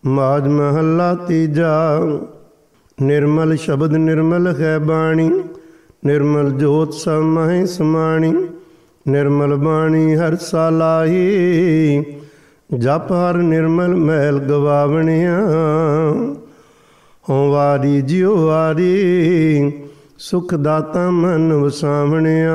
ਮਾਝ ਮਹੱਲਾ ਤੀਜਾ। ਨਿਰਮਲ ਸ਼ਬਦ ਨਿਰਮਲ ਹੈ ਬਾਣੀ, ਨਿਰਮਲ ਜੋਤ ਸਭ ਮਹਿ ਸਮਾਣੀ। ਨਿਰਮਲ ਬਾਣੀ ਹਰ ਸਾਲਾਹੀ, ਜਪ ਹਰ ਨਿਰਮਲ ਮੈਲ ਗਵਾਵਣਿਆ। ਹੋਂ ਵਾਰੀ ਜਿਉ ਵਾਰੀ, ਸੁਖ ਦਾਤਾ ਮਨ ਵਸਾਵਣਿਆ।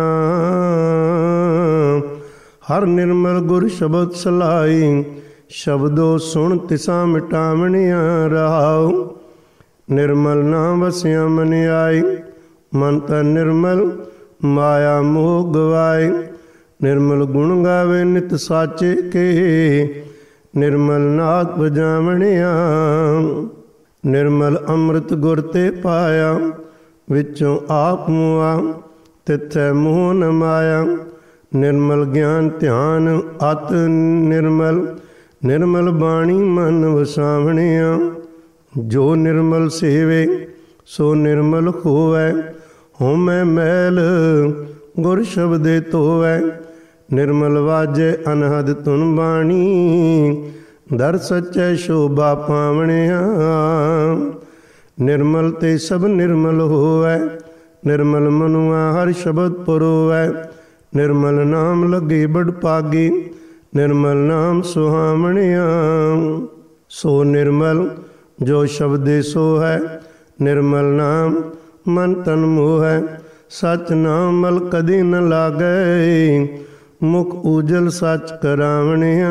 ਹਰ ਨਿਰਮਲ ਗੁਰ ਸ਼ਬਦ ਸਲਾਈ, ਸ਼ਬਦੋ ਸੁਣ ਤਿਸਾ ਮਿਟਾਵਣਿਆ। ਰਹਾਉ ਨਿਰਮਲ ਨਾਮ ਵਸਿਆ ਮਨ ਆਈ, ਮਨ ਤਨ ਨਿਰਮਲ ਮਾਇਆ ਮੋਹ ਗਵਾਏ। ਨਿਰਮਲ ਗੁਣ ਗਾਵੇ ਨਿਤ ਸਾਚੇ ਕੇ, ਨਿਰਮਲ ਨਾਦ ਵਜਾਵਣਿਆ। ਨਿਰਮਲ ਅੰਮ੍ਰਿਤ ਗੁਰ ਤੇ ਪਾਇਆ, ਵਿੱਚੋਂ ਆਪ ਮੁਆ ਤਿਥੈ ਮੋਹ ਨ ਮਾਇਆ। ਨਿਰਮਲ ਗਿਆਨ ਧਿਆਨ ਅਤ ਨਿਰਮਲ, ਨਿਰਮਲ ਬਾਣੀ ਮਨ ਵਸਾਵਣਿਆ। ਜੋ ਨਿਰਮਲ ਸੇਵੇ ਸੋ ਨਿਰਮਲ ਹੋਵੈ, ਹੋਮੈ ਮੈਲ ਗੁਰ ਸ਼ਬਦੇ ਧੋਵੈ। ਨਿਰਮਲ ਵਾਜੈ ਅਨਹਦ ਧੁਨ ਬਾਣੀ, ਦਰ ਸੱਚੈ ਸ਼ੋਭਾ ਪਾਵਣਿਆ। ਨਿਰਮਲ ਤੇ ਸਭ ਨਿਰਮਲ ਹੋਵੈ, ਨਿਰਮਲ ਮਨੁਆ ਹਰ ਸ਼ਬਦ ਪੁਰੋਵੈ। ਨਿਰਮਲ ਨਾਮ ਲੱਗੇ ਬੜ ਭਾਗੀ, ਨਿਰਮਲ ਨਾਮ ਸੁਹਾਵਣਿਆ। ਸੋ ਨਿਰਮਲ ਜੋ ਸ਼ਬਦੇ ਸੋ ਹੈ, ਨਿਰਮਲ ਨਾਮ ਮਨ ਤਨ ਮੋਹੈ। ਸਚ ਨਾਮ ਮਲ ਕਦੇ ਨ ਲਾਗੈ, ਮੁਖ ਊਜਲ ਸਚ ਕਰਾਵਣਿਆ।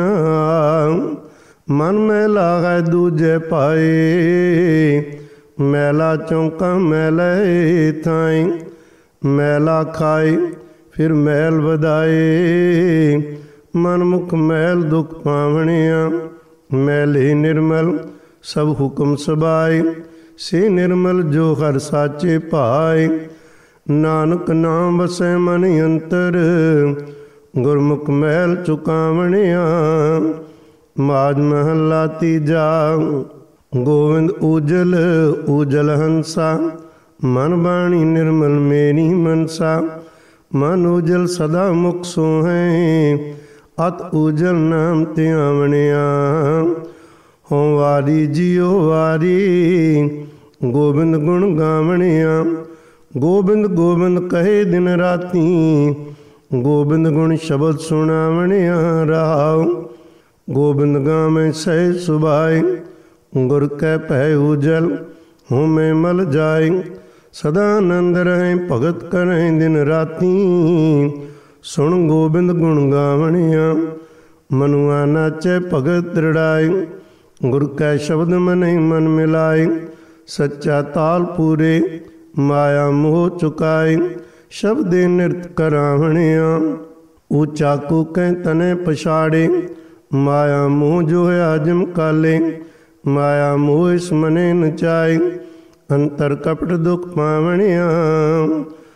ਮਨ ਮੈਲਾ ਹੈ ਦੂਜੇ ਪਾਏ, ਮੈਲਾ ਚੌਂਕਾ ਮੈਲੇ ਥਾਈ। ਮੈਲਾ ਖਾਏ ਫਿਰ ਮੈਲ ਵਧਾਏ, ਮਨ ਮੁਖ ਮੈਲ ਦੁਖ ਪਾਵਣਿਆ। ਮੈਲੇ ਨਿਰਮਲ ਸਭ ਹੁਕਮ ਸਬਾਏ, ਸੇ ਨਿਰਮਲ ਜੋ ਹਰ ਸਾਚੇ ਭਾਏ। ਨਾਨਕ ਨਾਮ ਵਸੈ ਮਨ ਅੰਤਰ, ਗੁਰਮੁਖ ਮੈਲ ਚੁਕਾਵਣਿਆ। ਮਾਝ ਮਹੱਲਾ ਤੀਜਾ। ਗੋਵਿੰਦ ਊਜਲ ਊਜਲ ਹੰਸਾ, ਮਨ ਬਾਣੀ ਨਿਰਮਲ ਮੇਰੀ ਮਨਸਾ। ਮਨ ਊਜਲ ਸਦਾ ਮੁਖ ਸੋਹੈ, ਅਤ ਊਜਲ ਨਾਮ ਧਿਆਵਣਿਆ। ਹੋਂ ਵਾਰੀ ਜਿਉ ਵਾਰੀ, ਗੋਬਿੰਦ ਗੁਣ ਗਾਵਣਿਆ। ਗੋਬਿੰਦ ਗੋਬਿੰਦ ਕਹੇ ਦਿਨ ਰਾਤੀ, ਗੋਬਿੰਦ ਗੁਣ ਸ਼ਬਦ ਸੁਣਾਵਣਿਆ। ਰਹਾਉ ਗੋਬਿੰਦ ਗਾਵੇਂ ਸਹਿ ਸੁਭਾਏ, ਗੁਰ ਕੈ ਭੈ ਊਜਲ ਹੋਮੈ ਮਲ ਜਾਏ। ਸਦਾ ਆਨੰਦ ਰਹੇ ਭਗਤ ਕਰੈ ਦਿਨ ਰਾਤੀ, ਸੁਣ ਗੋਬਿੰਦ ਗੁਣ ਗਾਵਣਿਆ। ਮਨੁਆ ਨਾਚੈ ਭਗਤ ਦ੍ਰਿੜਾਏ, ਗੁਰ ਕੈ ਸ਼ਬਦ ਮਨਿ ਮਨ ਮਿਲਾਏ। ਸੱਚਾ ਤਾਲ ਪੂਰੇ ਮਾਇਆ ਮੋਹ ਚੁਕਾਏ, ਸ਼ਬਦੇ ਨਿਰਤ ਕਰਾਵਣਿਆ। ਊਚਾ ਕੂਕੈ ਤਨੈ ਪਛਾੜੇ, ਮਾਇਆ ਮੋਹ ਜੋ ਆਜਮ ਕਾਲੇ। ਮਾਇਆ ਮੋਹ ਇਸ ਮਨੇ ਨਚਾਏ, ਅੰਤਰ ਕਪਟ ਦੁਖ ਪਾਵਣਿਆ।